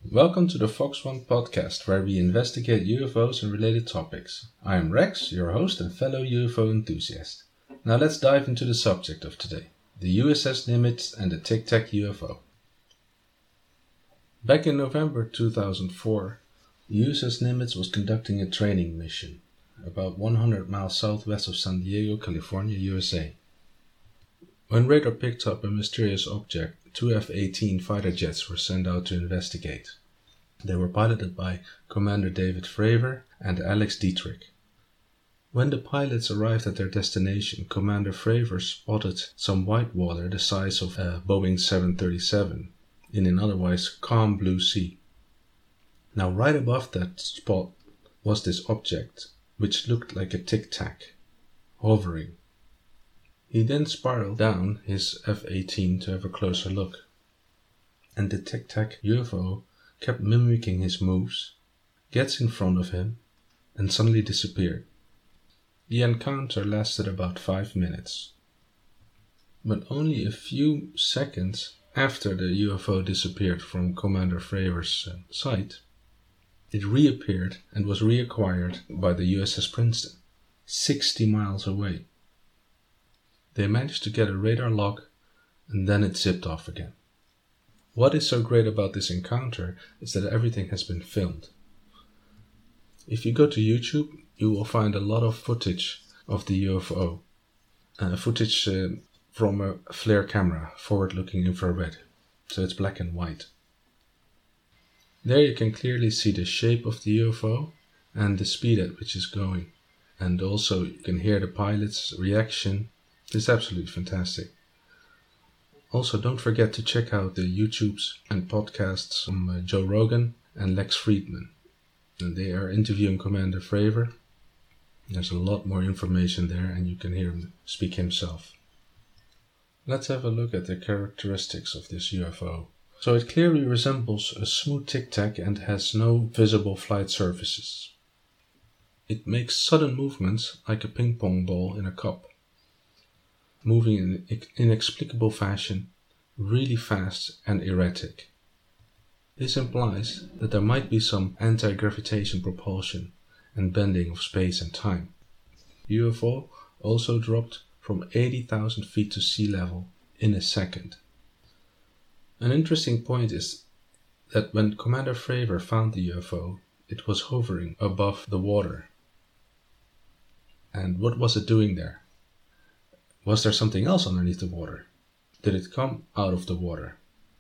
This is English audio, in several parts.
Welcome to the Fox One podcast, where we investigate UFOs and related topics. I am Rex, your host and fellow UFO enthusiast. Now let's dive into the subject of today, the USS Nimitz and the Tic Tac UFO. Back in November 2004, the USS Nimitz was conducting a training mission, about 100 miles southwest of San Diego, California, USA. When radar picked up a mysterious object, two F-18 fighter jets were sent out to investigate. They were piloted by Commander David Fravor and Alex Dietrich. When the pilots arrived at their destination, Commander Fravor spotted some white water the size of a Boeing 737 in an otherwise calm blue sea. Now right above that spot was this object, which looked like a tic-tac, hovering. He then spiraled down his F-18 to have a closer look, and the tic-tac UFO kept mimicking his moves, gets in front of him, and suddenly disappeared. The encounter lasted about 5 minutes. But only a few seconds after the UFO disappeared from Commander Fravor's sight, it reappeared and was reacquired by the USS Princeton, 60 miles away. They managed to get a radar lock, and then it zipped off again. What is so great about this encounter is that everything has been filmed. If you go to YouTube, you will find a lot of footage of the UFO. Footage from a FLIR camera, forward-looking infrared, so it's black and white. There you can clearly see the shape of the UFO and the speed at which it's going. And also you can hear the pilot's reaction. It's absolutely fantastic. Also, don't forget to check out the YouTubes and podcasts from Joe Rogan and Lex Friedman. And they are interviewing Commander Fravor. There's a lot more information there, and you can hear him speak himself. Let's have a look at the characteristics of this UFO. So it clearly resembles a smooth tic-tac and has no visible flight surfaces. It makes sudden movements like a ping pong ball in a cup, moving in inexplicable fashion, really fast and erratic. This implies that there might be some anti-gravitation propulsion and bending of space and time. The UFO also dropped from 80,000 feet to sea level in a second. An interesting point is that when Commander Fravor found the UFO, it was hovering above the water. And what was it doing there? Was there something else underneath the water? Did it come out of the water?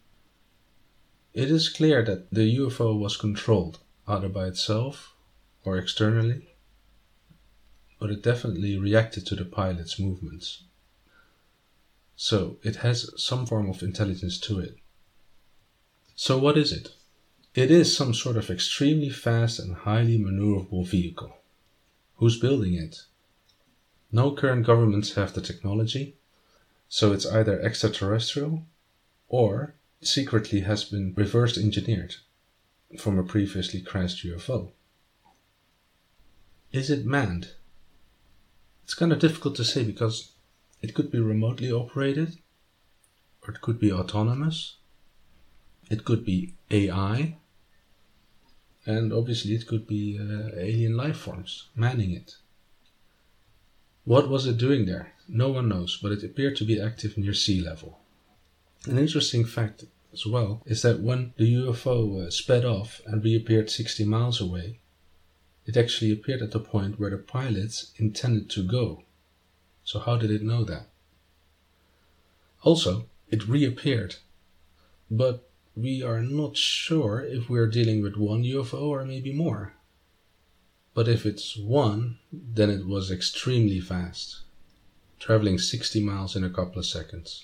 It is clear that the UFO was controlled, either by itself or externally, but it definitely reacted to the pilot's movements. So it has some form of intelligence to it. So what is it? It is some sort of extremely fast and highly maneuverable vehicle. Who's building it? No current governments have the technology, so it's either extraterrestrial or secretly has been reverse engineered from a previously crashed UFO. Is it manned? It's kind of difficult to say because it could be remotely operated, or it could be autonomous, it could be AI, and obviously it could be alien life forms manning it. What was it doing there? No one knows, but it appeared to be active near sea level. An interesting fact as well is that when the UFO sped off and reappeared 60 miles away, it actually appeared at the point where the pilots intended to go. So how did it know that? Also, it reappeared, but we are not sure if we are dealing with one UFO or maybe more. But if it's one, then it was extremely fast, traveling 60 miles in a couple of seconds.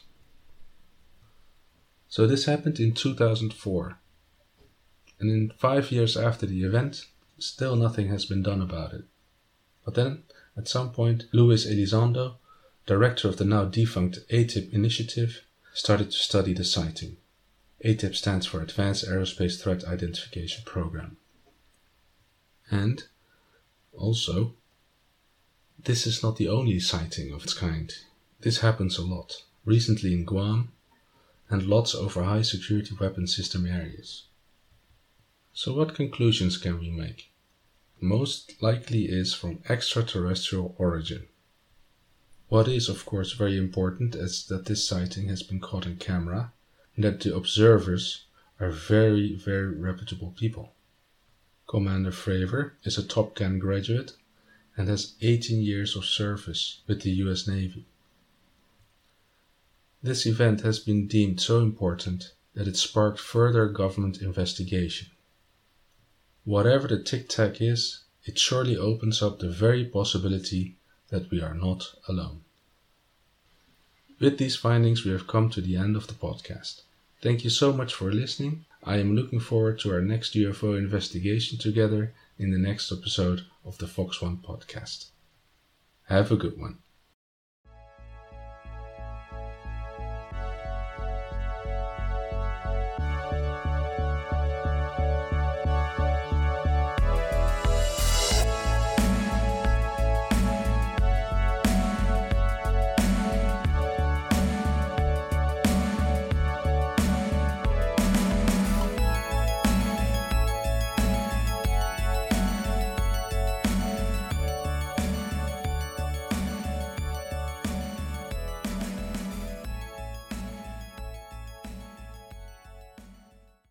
So this happened in 2004, and in 5 years after the event, still nothing has been done about it. But then, at some point, Luis Elizondo, director of the now defunct ATIP initiative, started to study the sighting. ATIP stands for Advanced Aerospace Threat Identification Program. And also, this is not the only sighting of its kind. This happens a lot, recently in Guam, and lots over high security weapon system areas. So what conclusions can we make? Most likely is from extraterrestrial origin. What is of course very important is that this sighting has been caught on camera and that the observers are very, very reputable people. Commander Fravor is a Top Gun graduate and has 18 years of service with the US Navy. This event has been deemed so important that it sparked further government investigation. Whatever the tic-tac is, it surely opens up the very possibility that we are not alone. With these findings, we have come to the end of the podcast. Thank you so much for listening. I am looking forward to our next UFO investigation together in the next episode of the Fox One podcast. Have a good one.